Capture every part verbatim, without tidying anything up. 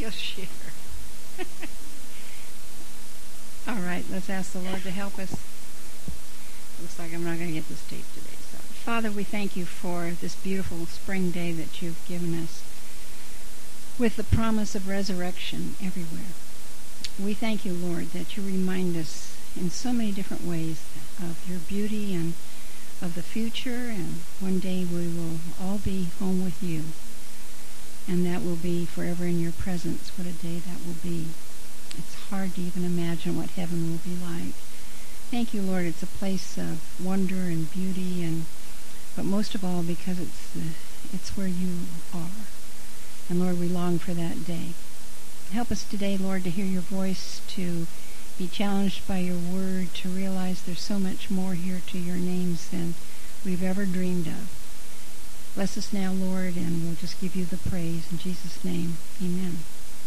just share. All right, let's ask the Lord to help us. Looks like I'm not going to get this tape today. So, Father, we thank you for this beautiful spring day that you've given us with the promise of resurrection everywhere. We thank you, Lord, that you remind us in so many different ways of your beauty and of the future, and one day we will all be home with you, and that will be forever in your presence. What a day that will be. It's hard to even imagine what heaven will be like. Thank you, Lord. It's a place of wonder and beauty, and but most of all because it's uh, it's where you are. And Lord, we long for that day. Help us today, Lord, to hear your voice, to be challenged by your word, to realize there's so much more here to your names than we've ever dreamed of. Bless us now, Lord, and we'll just give you the praise. In Jesus' name, amen.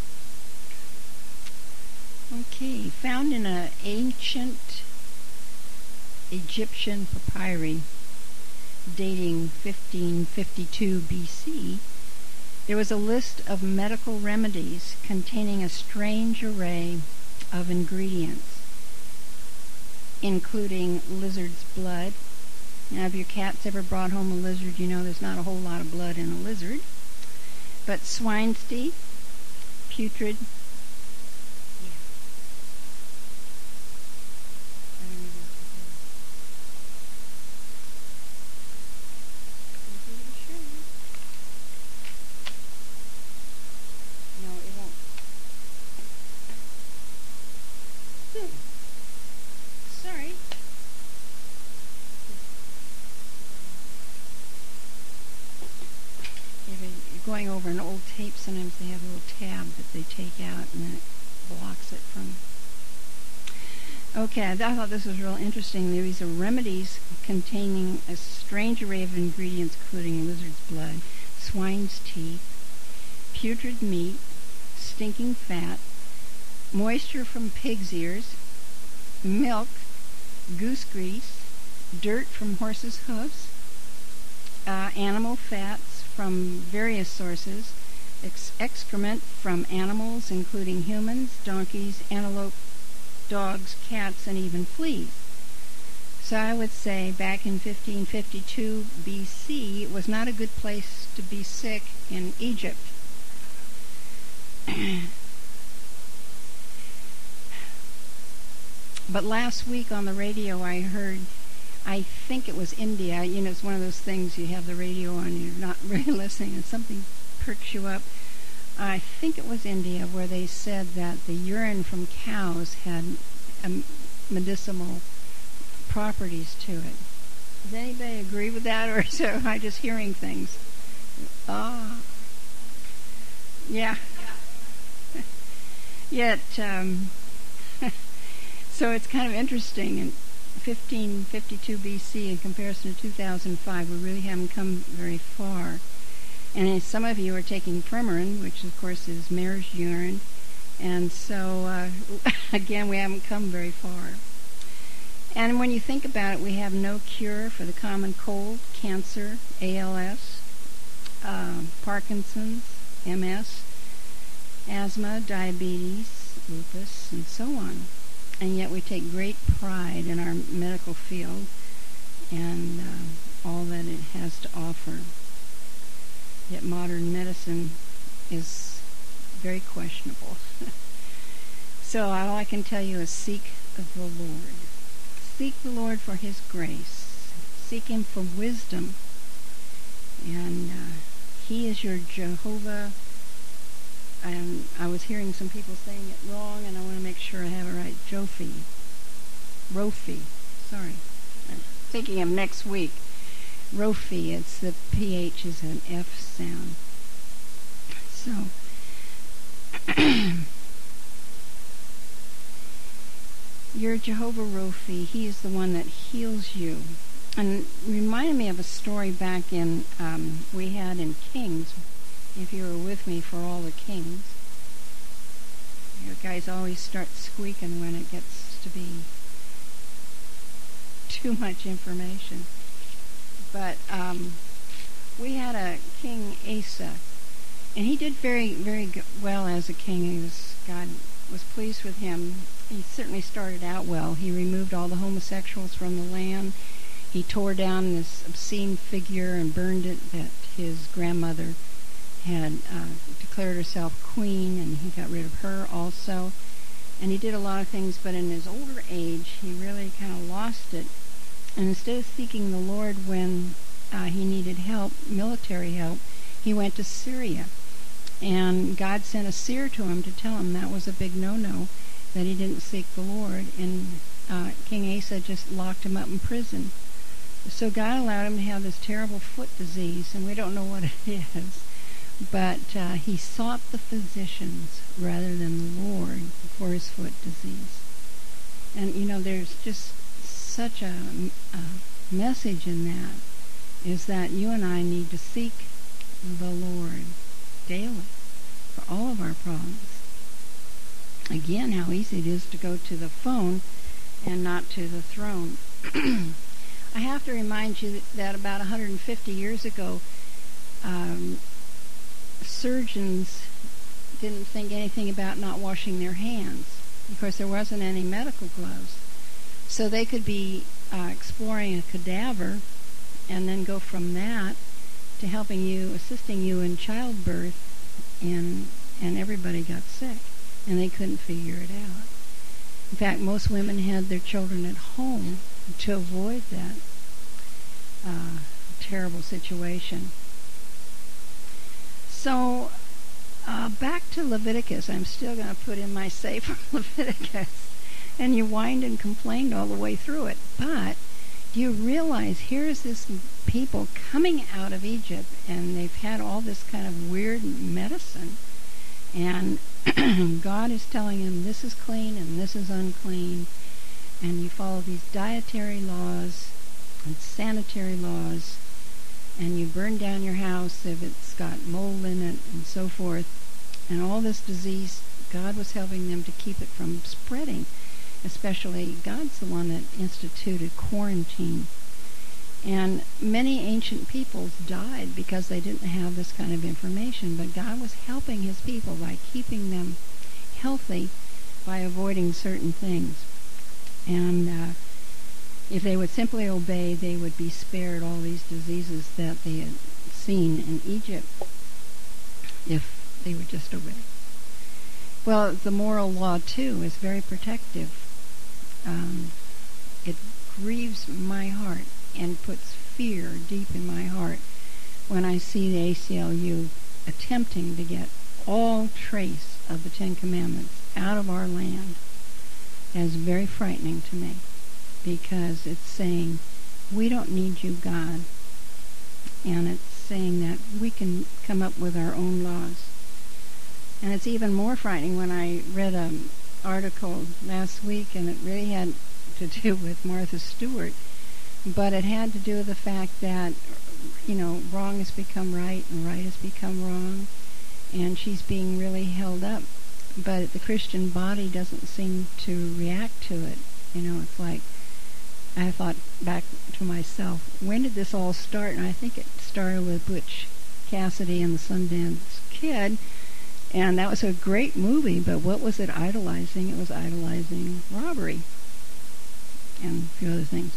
Okay, found in an ancient Egyptian papyri dating fifteen fifty-two B C, there was a list of medical remedies containing a strange array of ingredients, including lizard's blood. Now, if your cat's ever brought home a lizard, you know there's not a whole lot of blood in a lizard. But swine's teeth, putrid. Yeah. No, it won't. Sorry. If you're going over an old tape, sometimes they have a little tab that they take out and then it blocks it from. Okay, I thought this was real interesting. These are remedies containing a strange array of ingredients, including lizard's blood, swine's teeth, putrid meat, stinking fat, moisture from pig's ears, milk, goose grease, dirt from horses' hooves, uh, animal fats from various sources, ex- excrement from animals, including humans, donkeys, antelope, dogs, cats, and even fleas. So I would say back in fifteen fifty-two B C, it was not a good place to be sick in Egypt. But last week on the radio I heard, I think it was India, you know, it's one of those things you have the radio on, you're not really listening, and something perks you up. I think it was India where they said that the urine from cows had um, medicinal properties to it. Does anybody agree with that, or is I just hearing things? Ah, yeah. Yet, um, so it's kind of interesting. In fifteen fifty-two B C, in comparison to two thousand five, we really haven't come very far. And some of you are taking Premarin, which of course is mare's urine, and so uh, again, we haven't come very far. And when you think about it, we have no cure for the common cold, cancer, A L S, uh, Parkinson's, M S, asthma, diabetes, lupus, and so on. And yet we take great pride in our medical field and uh, all that it has to offer. Yet modern medicine is very questionable. So all I can tell you is seek the Lord. Seek the Lord for his grace. Seek him for wisdom. And uh, he is your Jehovah. And I was hearing some people saying it wrong, and I want to make sure I have it right. Jophi. Rophi. Sorry. I'm thinking of next week. Rophi. It's the P H is an F sound. So, you're Jehovah Rophi. He is the one that heals you. And reminded me of a story back in, um, we had in Kings, if you were with me for all the Kings. You guys always start squeaking when it gets to be too much information. But um, we had a King Asa, And he did very, very g- well as a king. He was, God was pleased with him. He certainly started out well. He removed all the homosexuals from the land. He tore down this obscene figure and burned it that his grandmother had uh, declared herself queen, and he got rid of her also. And he did a lot of things, but in his older age, he really kind of lost it. And instead of seeking the Lord when uh, he needed help, military help, he went to Syria. And God sent a seer to him to tell him that was a big no-no, that he didn't seek the Lord. And uh, King Asa just locked him up in prison. So God allowed him to have this terrible foot disease, and we don't know what it is. But uh, he sought the physicians rather than the Lord for his foot disease. And, you know, there's just such a, a message in that, is that you and I need to seek the Lord daily for all of our problems. Again, how easy it is to go to the phone and not to the throne. I have to remind you that about one hundred fifty years ago, um, surgeons didn't think anything about not washing their hands. Of course, there wasn't any medical gloves. So they could be uh, exploring a cadaver and then go from that to helping you, assisting you in childbirth, and and everybody got sick, and they couldn't figure it out. In fact, most women had their children at home to avoid that uh, terrible situation. So, uh, back to Leviticus. I'm still going to put in my say from Leviticus. And you whined and complained all the way through it. But do you realize here's this people coming out of Egypt, and they've had all this kind of weird medicine. And God is telling them this is clean and this is unclean. And you follow these dietary laws and sanitary laws, and you burn down your house if it's got mold in it and so forth. And all this disease, God was helping them to keep it from spreading. Especially, God's the one that instituted quarantine. And many ancient peoples died because they didn't have this kind of information. But God was helping his people by keeping them healthy by avoiding certain things. And uh, if they would simply obey, they would be spared all these diseases that they had seen in Egypt if they would just obey. Well, the moral law, too, is very protective. Um, it grieves my heart and puts fear deep in my heart when I see the A C L U attempting to get all trace of the Ten Commandments out of our land. That is very frightening to me, because it's saying, we don't need you, God. And it's saying that we can come up with our own laws. And it's even more frightening when I read an article last week, and it really had to do with Martha Stewart, but it had to do with the fact that, you know, wrong has become right and right has become wrong, and she's being really held up. But the Christian body doesn't seem to react to it. You know, it's like, I thought back to myself, when did this all start? And I think it started with Butch Cassidy and the Sundance Kid. And that was a great movie, but what was it idolizing? It was idolizing robbery and a few other things.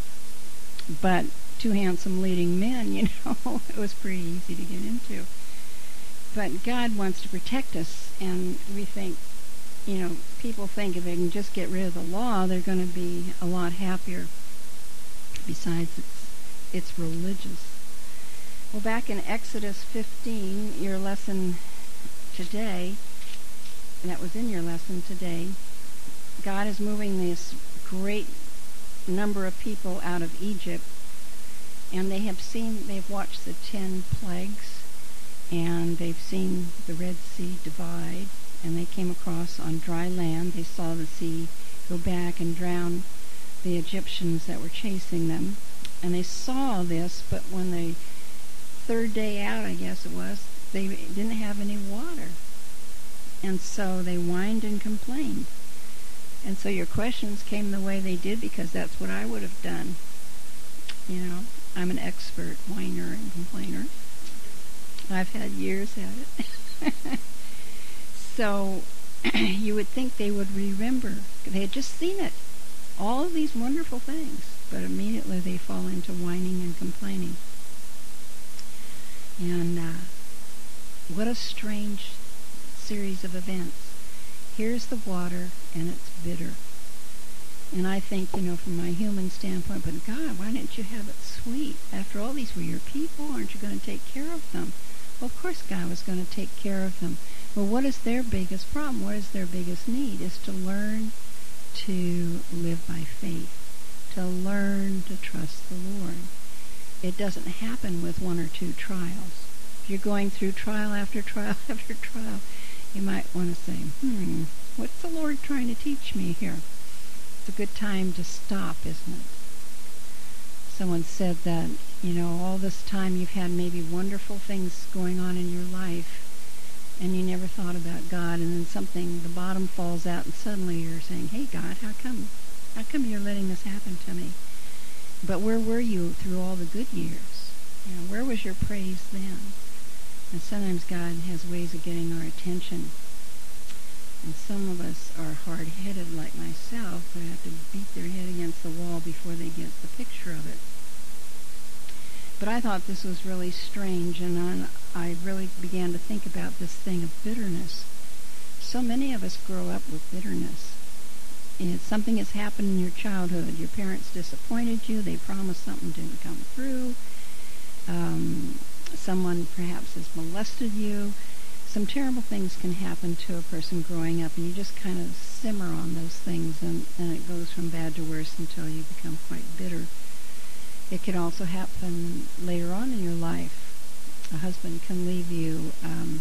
But two handsome leading men, you know, it was pretty easy to get into. But God wants to protect us, and we think, you know, people think if they can just get rid of the law, they're going to be a lot happier. Besides, it's, it's religious. Well, back in Exodus fifteen, your lesson today, and that was in your lesson today, God is moving this great number of people out of Egypt, and they have seen, they've watched the ten plagues, and they've seen the Red Sea divide, and they came across on dry land. They saw the sea go back and drown the Egyptians that were chasing them, and they saw this, but when the third day out, I guess it was, they didn't have any water. And so they whined and complained. And so your questions came the way they did, because that's what I would have done. You know, I'm an expert whiner and complainer. I've had years at it. So you would think they would remember. They had just seen it. All of these wonderful things. But immediately they fall into whining and complaining. And uh, what a strange series of events. Here's the water, and it's bitter. And I think, you know, from my human standpoint, but God, why didn't you have it sweet? After all, these were your people. Aren't you going to take care of them? Well, of course God was going to take care of them. Well, what is their biggest problem? What is their biggest need? Is to learn to live by faith, to learn to trust the Lord. It doesn't happen with one or two trials. If you're going through trial after trial after trial, you might want to say, hmm, what's the Lord trying to teach me here? It's a good time to stop, isn't it? Someone said that, you know, all this time you've had maybe wonderful things going on in your life, and you never thought about God, and then something, the bottom falls out, and suddenly you're saying, hey, God, how come? How come you're letting this happen to me? But where were you through all the good years? You know, where was your praise then? And sometimes God has ways of getting our attention. And some of us are hard-headed like myself, who have to beat their head against the wall before they get the picture of it. But I thought this was really strange, and I, I really began to think about this thing of bitterness. So many of us grow up with bitterness. And something has happened in your childhood. Your parents disappointed you. They promised something didn't come through. Um, someone perhaps has molested you. Some terrible things can happen to a person growing up, and you just kind of simmer on those things, and, and it goes from bad to worse until you become quite bitter. It can also happen later on in your life. A husband can leave you, um,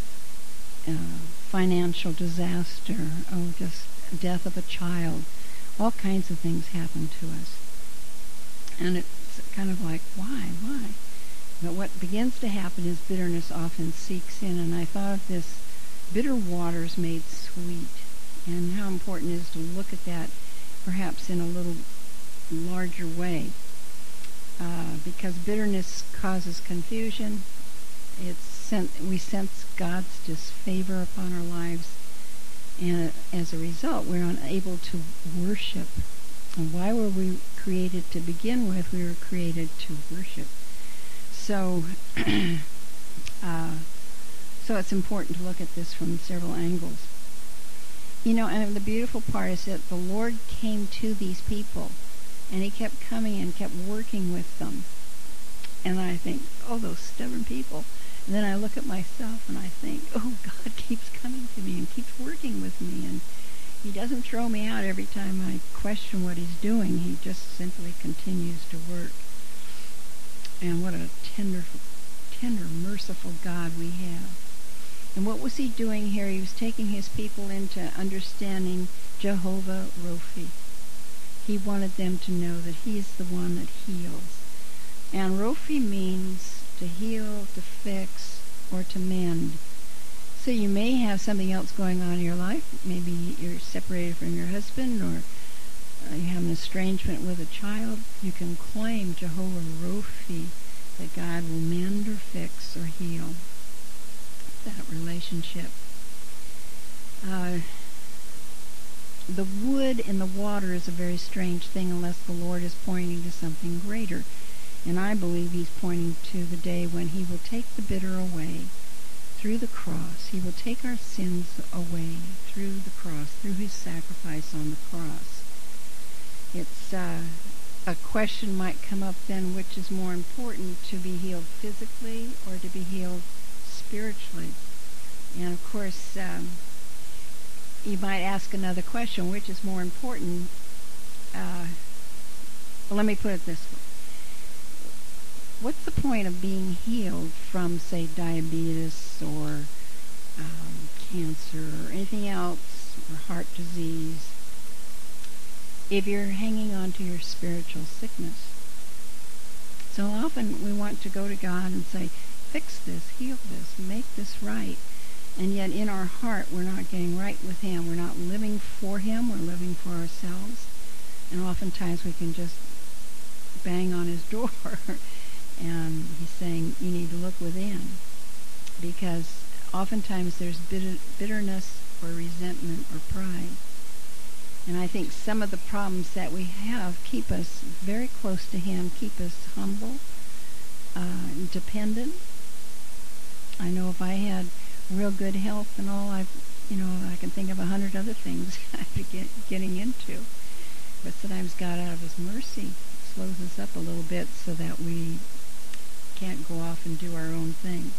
uh, financial disaster, oh, just death of a child. All kinds of things happen to us. And it's kind of like, why, why? But what begins to happen is bitterness often seeks in, and I thought of this, bitter waters made sweet, and how important it is to look at that perhaps in a little larger way. Uh, because bitterness causes confusion. It's sen- we sense God's disfavor upon our lives, and as a result, we're unable to worship. And why were we created to begin with? We were created to worship. So, uh, so it's important to look at this from several angles. You know, and the beautiful part is that the Lord came to these people, and he kept coming and kept working with them. And I think, oh, those stubborn people. And then I look at myself and I think, oh, God keeps coming to me and keeps working with me. And he doesn't throw me out every time I question what he's doing. He just simply continues to work. And what a tender, tender, merciful God we have. And what was he doing here? He was taking his people into understanding Jehovah Rophi. He wanted them to know that he is the one that heals. And Rophi means to heal, to fix, or to mend. So you may have something else going on in your life. Maybe you're separated from your husband, or uh, you have an estrangement with a child. You can claim Jehovah Rophi, that God will mend or fix or heal that relationship. Uh, the wood in the water is a very strange thing unless the Lord is pointing to something greater. And I believe he's pointing to the day when he will take the bitter away through the cross. He will take our sins away through the cross, through his sacrifice on the cross. It's uh, a question might come up then, which is more important, to be healed physically or to be healed spiritually? And of course, um, you might ask another question, which is more important? Uh, well, let me put it this way. What's the point of being healed from, say, diabetes or um, cancer or anything else, or heart disease, if you're hanging on to your spiritual sickness? So often we want to go to God and say, fix this, heal this, make this right. And yet in our heart we're not getting right with him. We're not living for him, we're living for ourselves. And oftentimes we can just bang on his door and he's saying, you need to look within. because oftentimes there's bitter, bitterness or resentment or pride. And I think some of the problems that we have keep us very close to him, keep us humble, uh, dependent. I know if I had real good health and all, I, you know, I can think of a hundred other things I'd be get, getting into. But sometimes God, out of his mercy, slows us up a little bit so that we can't go off and do our own thing.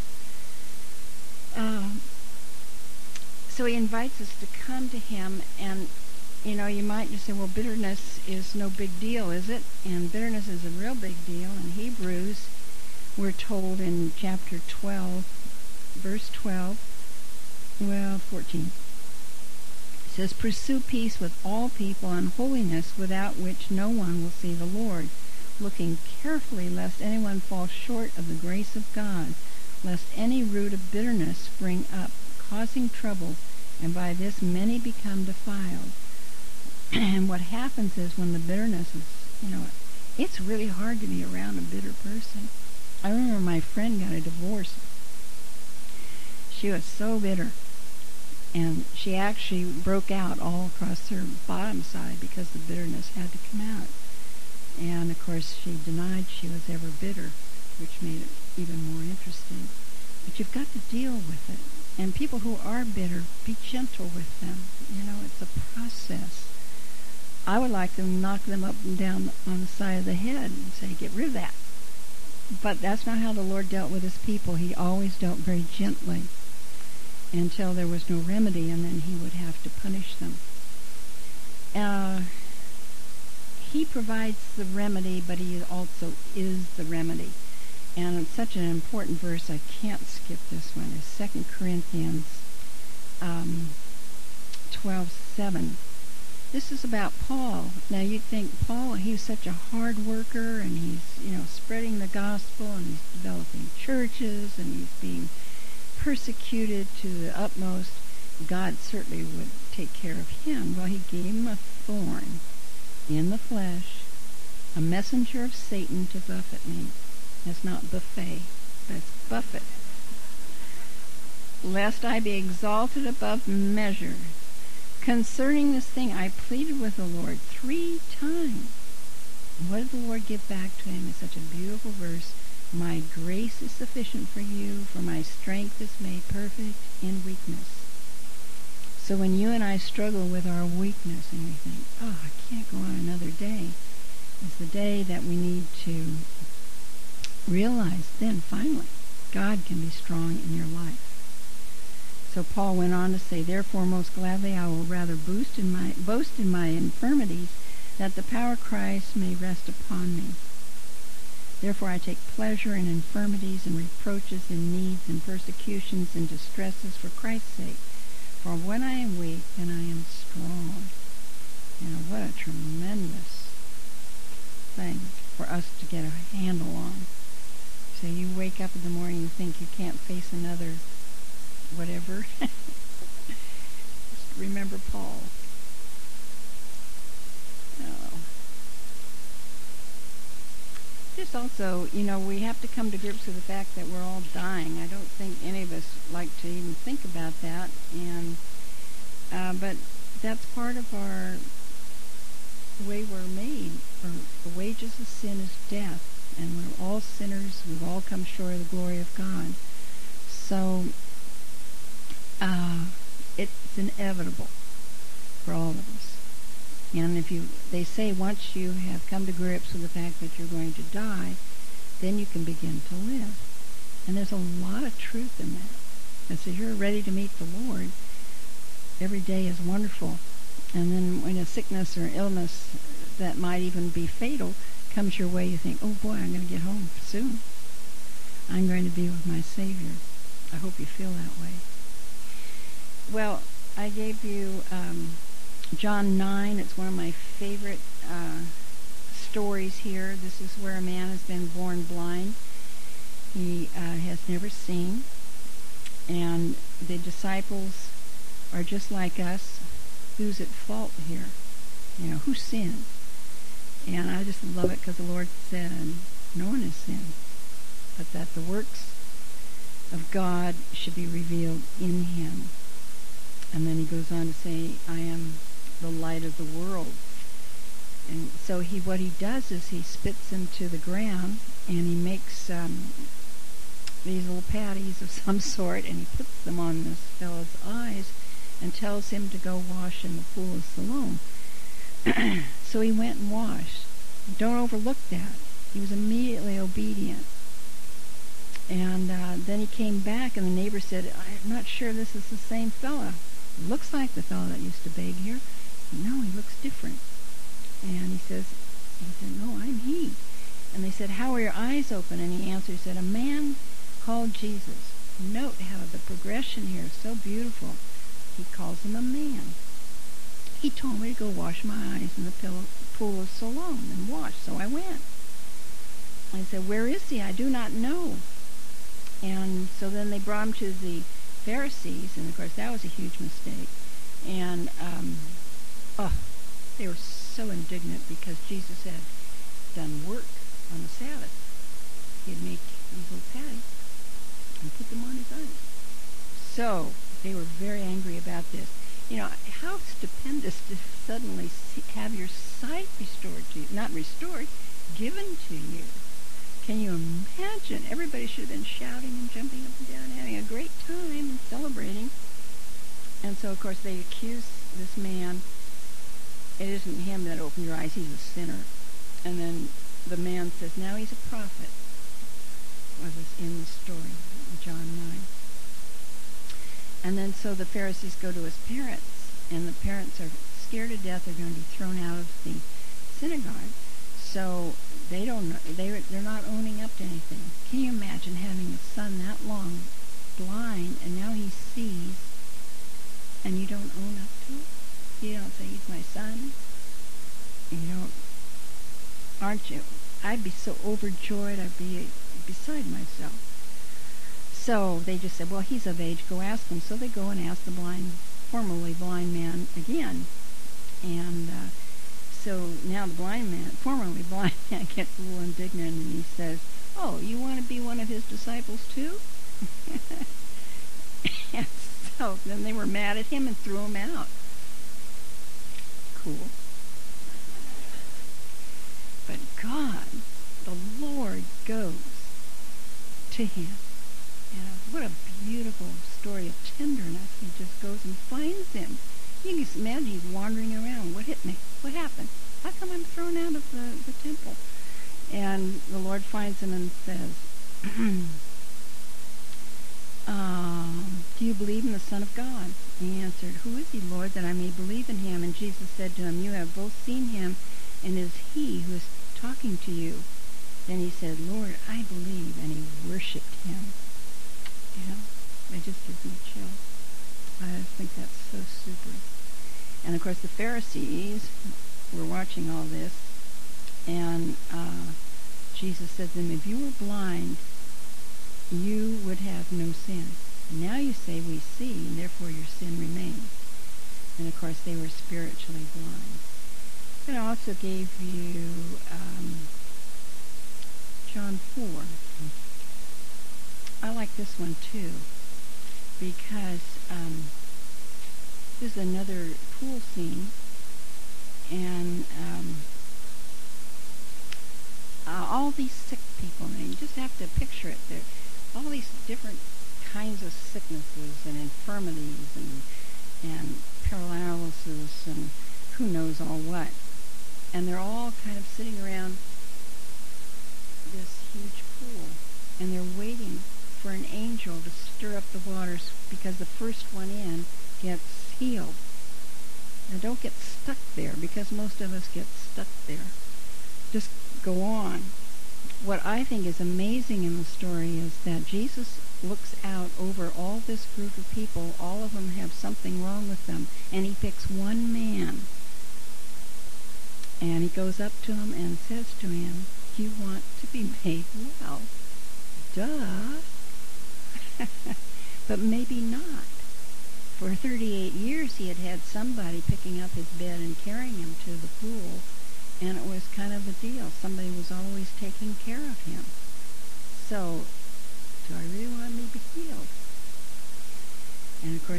Uh, so he invites us to come to him, and you know, you might just say, well, bitterness is no big deal, is it? And bitterness is a real big deal. In Hebrews, we're told in chapter twelve, verse twelve, well, fourteen. It says, pursue peace with all people and holiness, without which no one will see the Lord, looking carefully lest anyone fall short of the grace of God, lest any root of bitterness spring up, causing trouble, and by this many become defiled. And what happens is when the bitterness is, you know, it's really hard to be around a bitter person. I remember my friend got a divorce. She was so bitter. And she actually broke out all across her bottom side because the bitterness had to come out. And, of course, she denied she was ever bitter, which made it even more interesting. But you've got to deal with it. And people who are bitter, be gentle with them. You know, it's a process. I would like to knock them up and down on the side of the head and say, get rid of that. But that's not how the Lord dealt with his people. He always dealt very gently until there was no remedy, and then he would have to punish them. Uh, he provides the remedy, but he also is the remedy. And it's such an important verse, I can't skip this one. It's Second Corinthians um, twelve seven. This is about Paul. Now you'd think Paul, he was such a hard worker, and he's, you know, spreading the gospel, and he's developing churches, and he's being persecuted to the utmost. God certainly would take care of him. Well, he gave him a thorn in the flesh, a messenger of Satan to buffet me. That's not buffet, that's buffet. Lest I be exalted above measure. Concerning this thing, I pleaded with the Lord three times. And what did the Lord give back to him? It's such a beautiful verse. My grace is sufficient for you, for my strength is made perfect in weakness. So when you and I struggle with our weakness and we think, oh, I can't go on another day, it's the day that we need to realize then, finally, God can be strong in your life. So Paul went on to say, therefore, most gladly I will rather boast in my, boast in my infirmities, that the power of Christ may rest upon me. Therefore I take pleasure in infirmities and reproaches, in needs and persecutions and distresses for Christ's sake. For when I am weak, then I am strong. You know, what a tremendous thing for us to get a handle on. So you wake up in the morning and think you can't face another whatever. Just remember Paul. Oh. Just also, you know, we have to come to grips with the fact that we're all dying. I don't think any of us like to even think about that. And uh, but that's part of our way we're made. Or the wages of sin is death, and we're all sinners. We've all come short of the glory of God. So uh, it's inevitable for all of us. And if you, they say once you have come to grips with the fact that you're going to die, then you can begin to live. And there's a lot of truth in that. And so you're ready to meet the Lord. Every day is wonderful. And then when a sickness or illness that might even be fatal comes your way, you think, oh boy, I'm going to get home soon. I'm going to be with my Savior. I hope you feel that way. Well, I gave you um, John nine. It's one of my favorite uh, stories here. This is where a man has been born blind. He uh, has never seen. And the disciples are just like us. Who's at fault here? You know, who sinned? And I just love it because the Lord said, no one has sinned, but that the works of God should be revealed in him. And then he goes on to say, I am the light of the world. And so he, what he does is he spits into the ground, and he makes um, these little patties of some sort, and he puts them on this fellow's eyes and tells him to go wash in the pool of Siloam. So he went and washed. Don't overlook that. He was immediately obedient. And uh, then he came back, and the neighbor said, I'm not sure this is the same fella. It looks like the fella that used to beg here. No, he looks different. And he says, he said, no, I'm he. And they said, how are your eyes open? And he answered, he said, a man called Jesus. Note how the progression here is so beautiful. He calls him a man. He told me to go wash my eyes in the pillow, pool of Siloam and wash, so I went. I said, where is he? I do not know. And so then they brought him to the Pharisees, and of course that was a huge mistake. And um, oh, they were so indignant because Jesus had done work on the Sabbath. He had made these little patties and put them on his eyes. So they were very angry about this. You know, how stupendous to suddenly see, have your sight restored to you. Not restored, given to you. Can you imagine? Everybody should have been shouting and jumping up and down, having a great time and celebrating. And so, of course, they accuse this man. It isn't him that opened your eyes. He's a sinner. And then the man says, now he's a prophet. Was in the story, in John nine. And then so the Pharisees go to his parents, and the parents are scared to death they're going to be thrown out of the synagogue. So they don't know, they, they're not owning up to anything. Can you imagine having a son that long, blind, and now he sees, and you don't own up to it? You don't say, he's my son? You don't, aren't you? I'd be so overjoyed, I'd be beside myself. So they just said, well, he's of age, go ask him. So they go and ask the blind, formerly blind man again. And uh, so now the blind man, formerly blind man, gets a little indignant, and he says, oh, you want to be one of his disciples too? And so then they were mad at him and threw him out. Cool. But God, the Lord, goes to him. You know, what a beautiful story of tenderness. He just goes and finds him. You can just imagine he's wandering around. What hit me? What happened? How come I'm thrown out of the, the temple? And the Lord finds him and says, um, do you believe in the Son of God? And he answered, who is he, Lord, that I may believe in him? And Jesus said to him, you have both seen him, and it is he who is talking to you. Then he said, Lord, I believe, and he worshipped him. You know, it just gives me chills. I just think that's so super. And of course the Pharisees were watching all this, and uh, Jesus said to them, if you were blind, you would have no sin. Now you say we see, and therefore your sin remains. And of course they were spiritually blind. And I also gave you um, John four. I like this one too, because um, this is another pool scene, and um, uh, all these sick people, and you just have to picture it. There, all these different kinds of sicknesses and infirmities and and paralysis and who knows all what, and they're all kind of sitting around this huge pool, and they're waiting for an angel to stir up the waters, because the first one in gets healed. Now don't get stuck there, because most of us get stuck there. Just go on. What I think is amazing in the story is that Jesus looks out over all this group of people. All of them have something wrong with them, and he picks one man, and he goes up to him and says to him, you want to be made well? Duh. But maybe not. For thirty-eight years he had had somebody picking up his bed and carrying him to the pool, and it was kind of a deal. Somebody was always taking care of him. So, do I really want to be healed?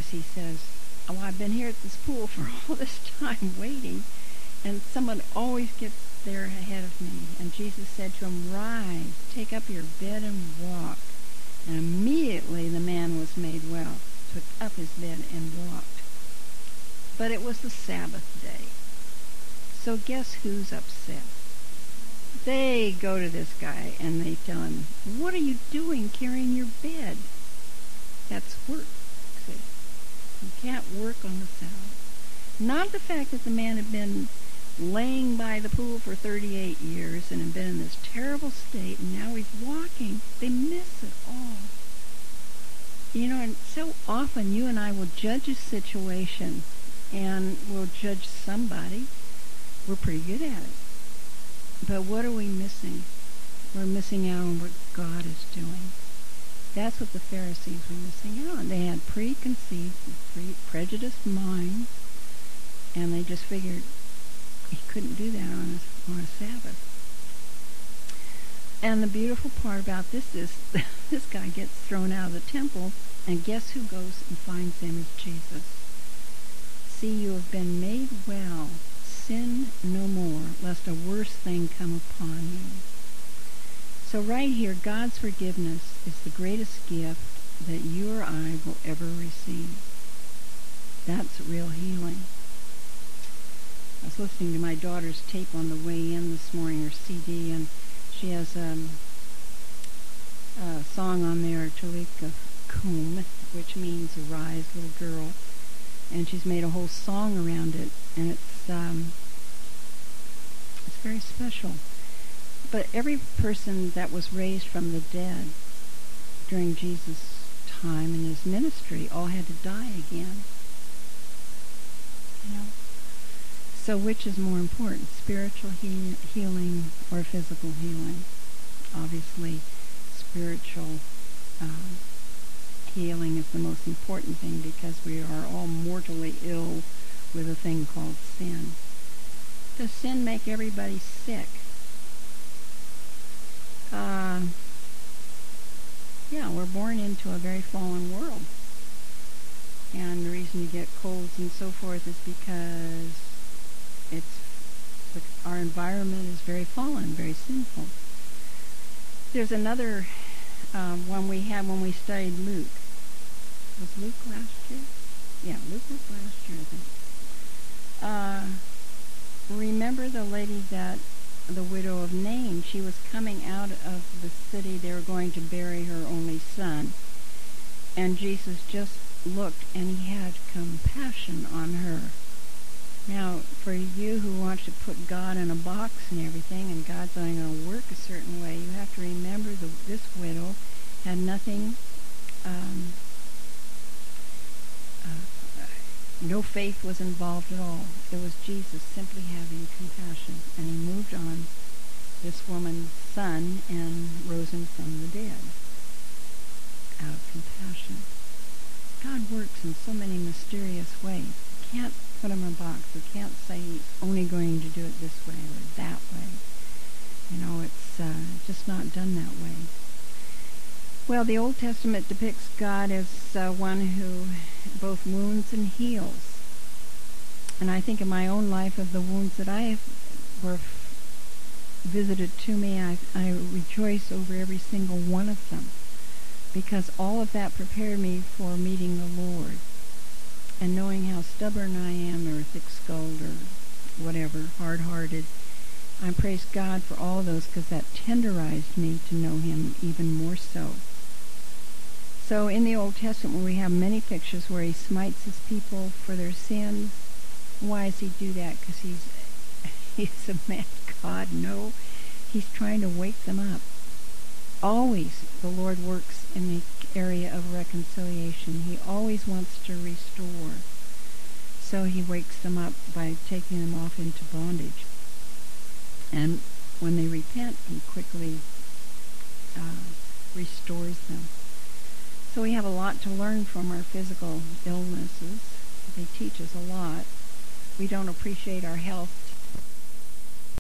Pharisee says, oh, I've been here at this pool for all this time waiting, and someone always gets there ahead of me. And Jesus said to him, rise, take up your bed and walk. And immediately the man was made well, took up his bed and walked. But it was the Sabbath day. So guess who's upset? They go to this guy and they tell him, what are you doing carrying your bed? That's work. See? You can't work on the Sabbath. Not the fact that the man had been laying by the pool for thirty-eight years and had been in this terrible state, and now he's walking. They miss it all. You know, and so often you and I will judge a situation and we'll judge somebody. We're pretty good at it. But what are we missing? We're missing out on what God is doing. That's what the Pharisees were missing out on. They had preconceived, pre- prejudiced minds, and they just figured he couldn't do that on a, on a Sabbath. And the beautiful part about this is this guy gets thrown out of the temple, and guess who goes and finds him is Jesus. See, you have been made well. Sin no more, lest a worse thing come upon you. So right here, God's forgiveness is the greatest gift that you or I will ever receive. That's real healing. I was listening to my daughter's tape on the way in this morning, her C D, and she has um, a song on there, Talika Kum, which means arise, little girl. And she's made a whole song around it, and it's um, it's very special. But every person that was raised from the dead during Jesus' time in his ministry all had to die again. You know? So which is more important, spiritual he- healing or physical healing? Obviously, spiritual um, healing is the most important thing because we are all mortally ill with a thing called sin. Does sin make everybody sick? Uh, yeah, we're born into a very fallen world. And the reason you get colds and so forth is because it's our environment is very fallen, very sinful. There's another um, one we had when we studied Luke. Was Luke last year? Yeah, Luke was last year, I think. Uh, remember the lady that, the widow of Nain, she was coming out of the city. They were going to bury her only son. And Jesus just looked and he had compassion on her. Now, for you who want to put God in a box and everything, and God's only going to work a certain way, you have to remember that this widow had nothing, um, uh, no faith was involved at all. It was Jesus simply having compassion, and he moved on this woman's son and rose him from the dead out of compassion. God works in so many mysterious ways. We can't put him in a box. We can't say he's only going to do it this way or that way. You know, it's uh, just not done that way. Well, the Old Testament depicts God as uh, one who both wounds and heals. And I think in my own life of the wounds that I have were visited to me, I, I rejoice over every single one of them, because all of that prepared me for meeting the Lord. And knowing how stubborn I am, or thick-skulled, or whatever, hard-hearted, I praise God for all those, because that tenderized me to know him even more so. So in the Old Testament, where we have many pictures where he smites his people for their sins, why does he do that? Because he's, he's a mad God? No. He's trying to wake them up. Always the Lord works in the area of reconciliation. He always wants to restore. So he wakes them up by taking them off into bondage. And when they repent, he quickly uh, restores them. So we have a lot to learn from our physical illnesses. They teach us a lot. We don't appreciate our health